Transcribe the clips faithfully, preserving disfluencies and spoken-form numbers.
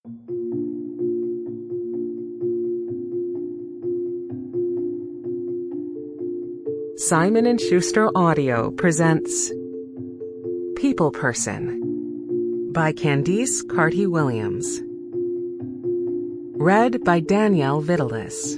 Simon and Schuster Audio presents People Person by Candice Carty-Williams. Read by Danielle Vitalis.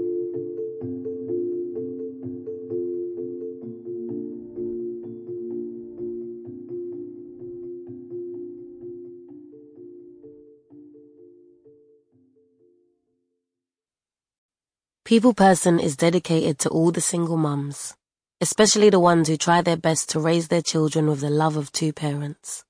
People Person is dedicated to all the single mums, especially the ones who try their best to raise their children with the love of two parents.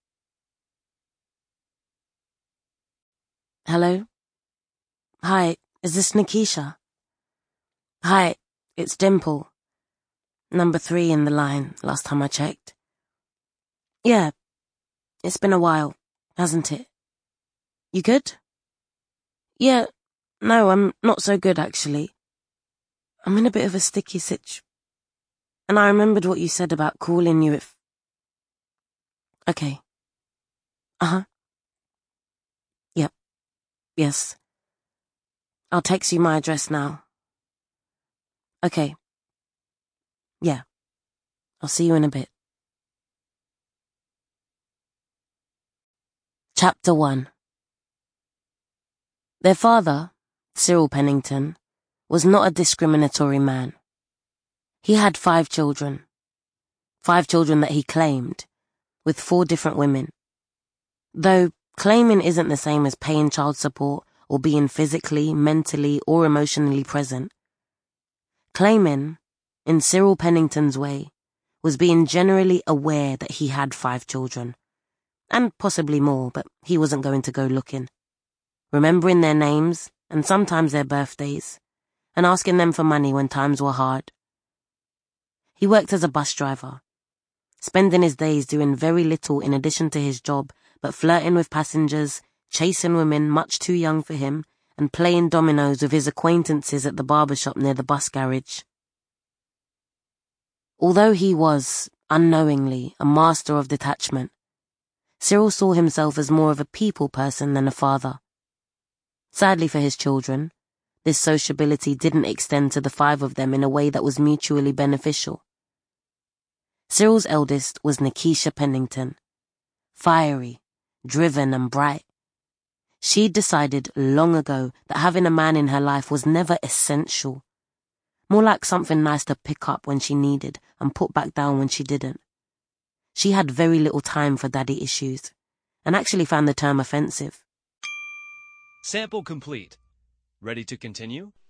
Hello? Hi, is this Nikisha? Hi, it's Dimple. Number three in the line, last time I checked. Yeah, it's been a while, hasn't it? You good? Yeah, no, I'm not so good actually. I'm in a bit of a sticky sitch. And I remembered what you said about calling you if... Okay. Uh-huh. Yep. Yes. I'll text you my address now. Okay. Yeah. I'll see you in a bit. Chapter one. Their father, Cyril Pennington, was not a discriminatory man. He had five children. Five children that he claimed, with four different women. Though claiming isn't the same as paying child support or being physically, mentally, or emotionally present. Claiming, in Cyril Pennington's way, was being generally aware that he had five children. And possibly more, but he wasn't going to go looking. Remembering their names, and sometimes their birthdays, and asking them for money when times were hard. He worked as a bus driver, spending his days doing very little in addition to his job, but flirting with passengers, chasing women much too young for him, and playing dominoes with his acquaintances at the barber shop near the bus garage. Although he was, unknowingly, a master of detachment, Cyril saw himself as more of a people person than a father. Sadly for his children, this sociability didn't extend to the five of them in a way that was mutually beneficial. Cyril's eldest was Nikisha Pennington. Fiery, driven and bright. She'd decided long ago that having a man in her life was never essential. More like something nice to pick up when she needed and put back down when she didn't. She had very little time for daddy issues, and actually found the term offensive. Sample complete. Ready to continue?